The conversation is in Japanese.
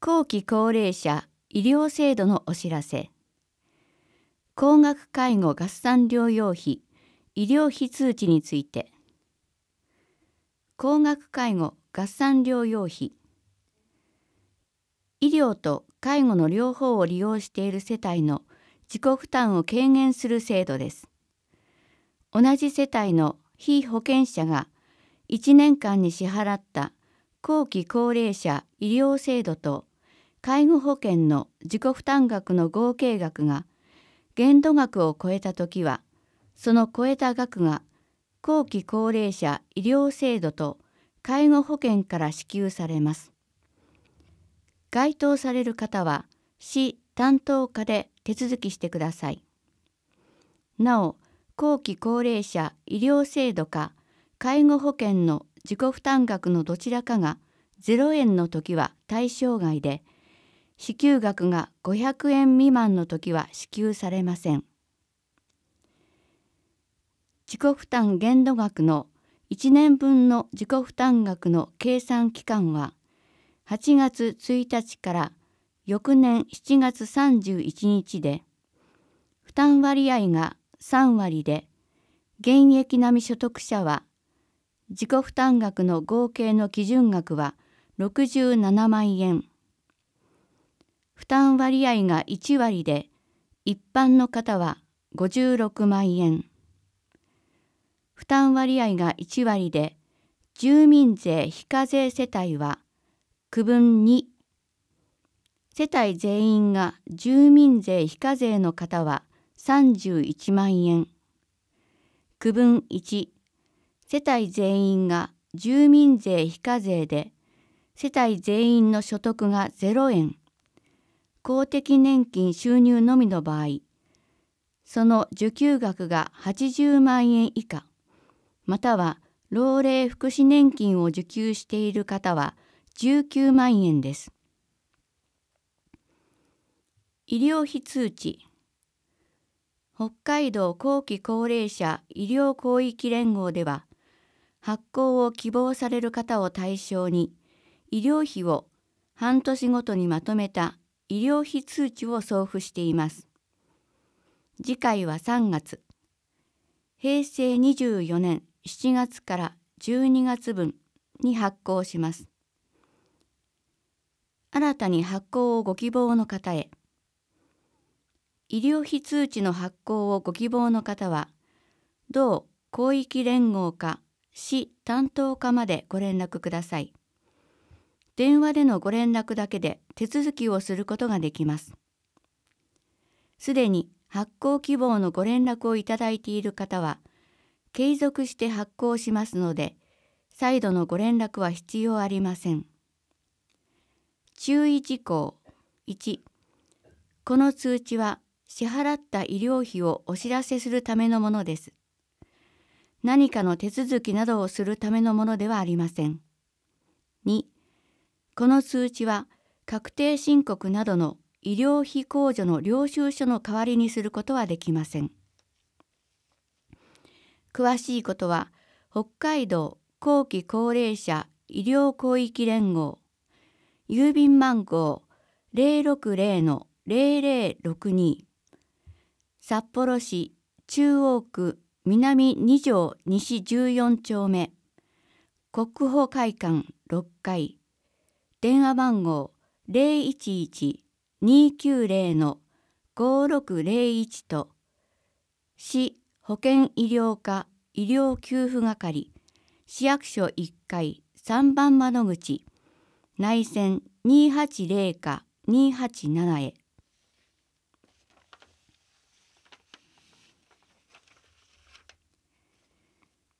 後期高齢者医療制度のお知らせ。高額介護合算療養費、医療費通知について。高額介護合算療養費。医療と介護の両方を利用している世帯の自己負担を軽減する制度です。同じ世帯の被保険者が1年間に支払った後期高齢者医療制度と介護保険の自己負担額の合計額が限度額を超えたときは、その超えた額が後期高齢者医療制度と介護保険から支給されます。該当される方は市担当課で手続きしてください。なお、後期高齢者医療制度か介護保険の自己負担額のどちらかが0円のときは対象外で、支給額が500円未満のときは支給されません。自己負担限度額の1年分の自己負担額の計算期間は8月1日から翌年7月31日で、負担割合が3割で、現役並み所得者は自己負担額の合計の基準額は67万円。負担割合が1割で、一般の方は56万円。負担割合が1割で、住民税非課税世帯は区分2。世帯全員が住民税非課税の方は31万円。区分1。世帯全員が住民税非課税で、世帯全員の所得が0円。公的年金収入のみの場合、その受給額が80万円以下、または老齢福祉年金を受給している方は19万円です。医療費通知。北海道後期高齢者医療広域連合では、発行を希望される方を対象に、医療費を半年ごとにまとめた医療費通知を送付しています。次回は3月。平成24年7月から12月分に発行します。新たに発行をご希望の方へ。医療費通知の発行をご希望の方は、同広域連合か市担当課までご連絡ください。電話でのご連絡だけで手続きをすることができます。すでに発行希望のご連絡をいただいている方は、継続して発行しますので、再度のご連絡は必要ありません。注意事項。1、この通知は支払った医療費をお知らせするためのものです。何かの手続きなどをするためのものではありません。2、この通知は確定申告などの医療費控除の領収書の代わりにすることはできません。詳しいことは、北海道後期高齢者医療広域連合、郵便番号 060-0062、札幌市中央区南2条西14丁目、国保会館6階、電話番号 011-290-5601 と、市保健医療課医療給付係、市役所1階3番窓口、内線280か287へ。